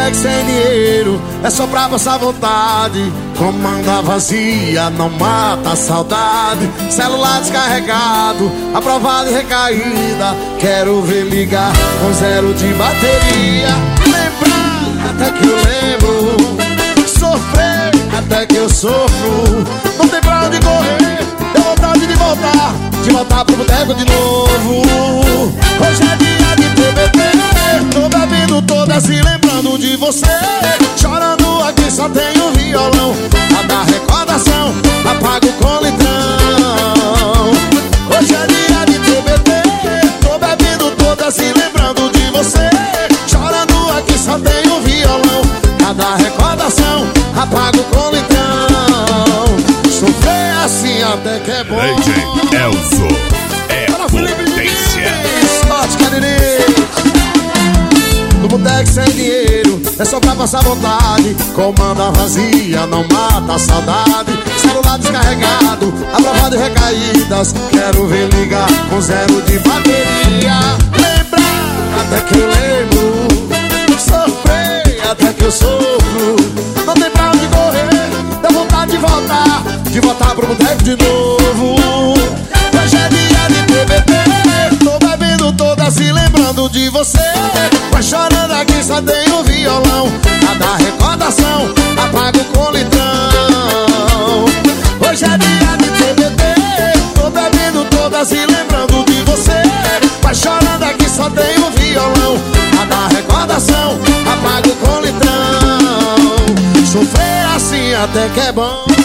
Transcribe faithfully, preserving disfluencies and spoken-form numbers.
boteco sem dinheiro, é só pra passar vontade. Comanda vazia, não mata a saudade. Celular descarregado, aprovado e recaída. Quero ver ligar com zero de bateria. Lembrar até que eu lembro, sofrer até que eu sofro. Não tem pra onde correr, deu vontade de voltar, de voltar pro boteco de novo. Hoje é dia de T B T, tô bebendo toda se lembrando de você. Chorando aqui só tenho violão, a da recordação apago com litrão. Hoje é dia de T B T, tô bebendo toda se lembrando de você. Chorando aqui só tenho violão, a da recordação apago com litrão. Sofrer assim até que é bom. D J Elzo é potência. Sorte, Cariris. No boteco sem dinheiro, é só pra passar vontade. Comanda vazia, não mata a saudade. Celular descarregado, aprovado e recaídas. Quero ver ligar com zero de bateria. Lembrar até que eu lembro, sofrer até que eu sofro. Não tem pra onde correr, dá vontade de voltar, de voltar pro boteco de novo. Hoje é dia de T B T, tô bebendo toda se lembrando de você. Mas chorando aqui só tenho violão, a da recordação apago com litrão. Hoje é dia de T B T, tô bebendo toda se lembrando de você. Mas chorando aqui só tenho violão, a da recordação apago com litrão. Sofrer assim até que é bom.